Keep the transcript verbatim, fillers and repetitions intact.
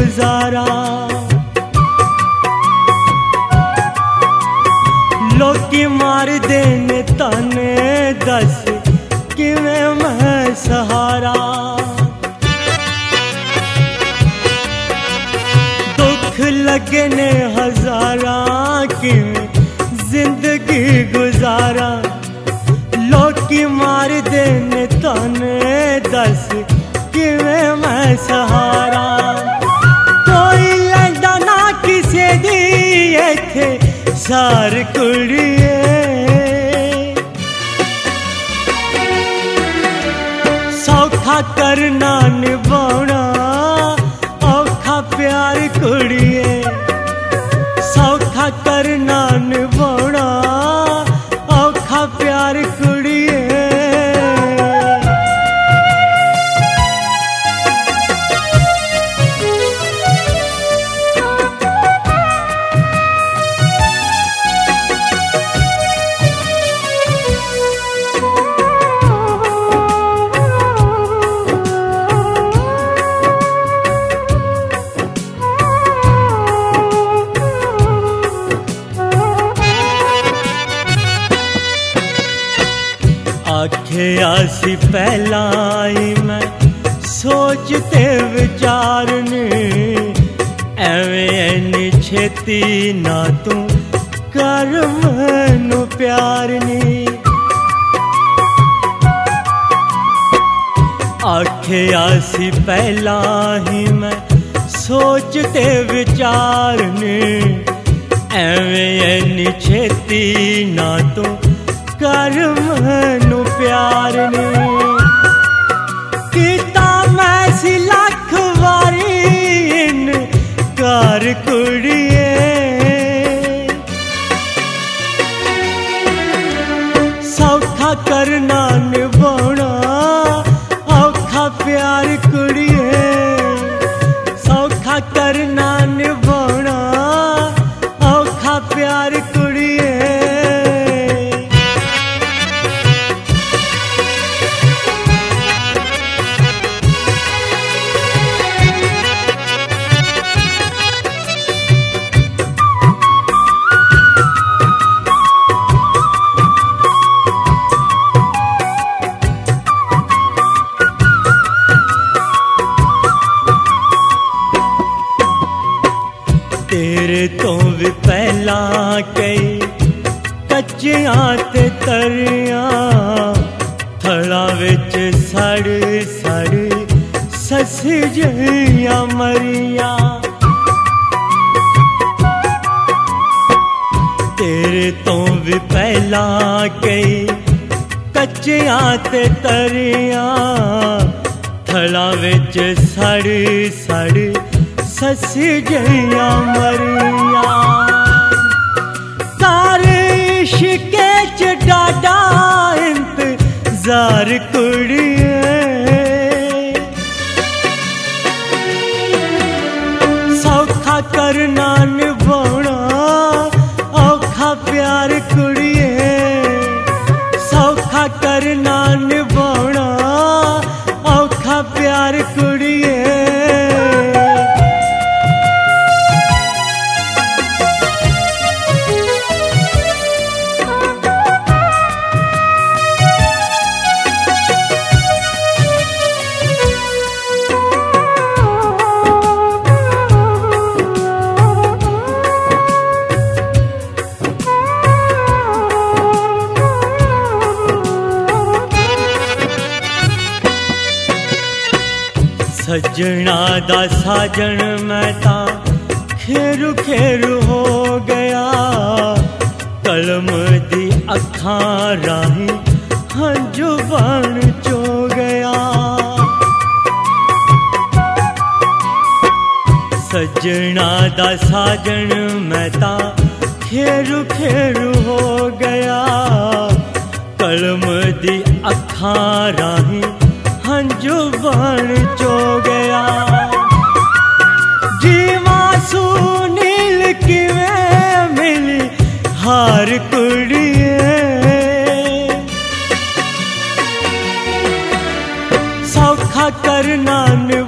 गुजारा। लोकी मार देने ताने दस किवें मैं सहारा। दुख लगे ने हजारा किवें जिंदगी गुजारा। लोकी मार देने ताने दस किवें मैं सहारा। कोई लैंदा ना किसे दी इत्थे सार कुड़िए। सौखा करना निभाना औखा प्यार कुड़िए। सौखा करना निभाना औखा प्यार कुड़िए। आखे आसी पहला ही मैं सोचते विचारने। एवें एनी छेती ना तू कर मैनू प्यार नी। आखे आसी पहला ही मैं सोचते विचारने। एवें एनी छेती ना तू कर मैनू प्यार ने। कीता मैं सी लख वारी इनकार कुड़िए। सौखा करना निभाना औखा प्यार कुड़िए। सौखा करना निभाना औखा प्यार कुड़िए। तेरे तो भी पहला कई कच्चियां ते तरियां। थड़ा विच सड़ सड़ ससी जियां मरियां। तेरे तो भी पहला कई कच्चियां ते तरियां। थड़ा विच सड़ सड़ ससी जिया मरिया। सारे इश्के च डाडा इंतजार कुड़िए। सौखा करना निभाना औखा प्यार कुड़िए। सौखा करना निभाना औखा प्यार कुड़िए। सजना दा साजन मैं तां खेरू खेरू हो गया। कलम दी अखां राही हंजू बन चो गया। सजना दा साजन मैं तां खेरू खेरू हो गया। कलम दी अखां राही हंजू बन चो गया। जीवा सुनील किवें मिली हार कुड़िए। सौखा करना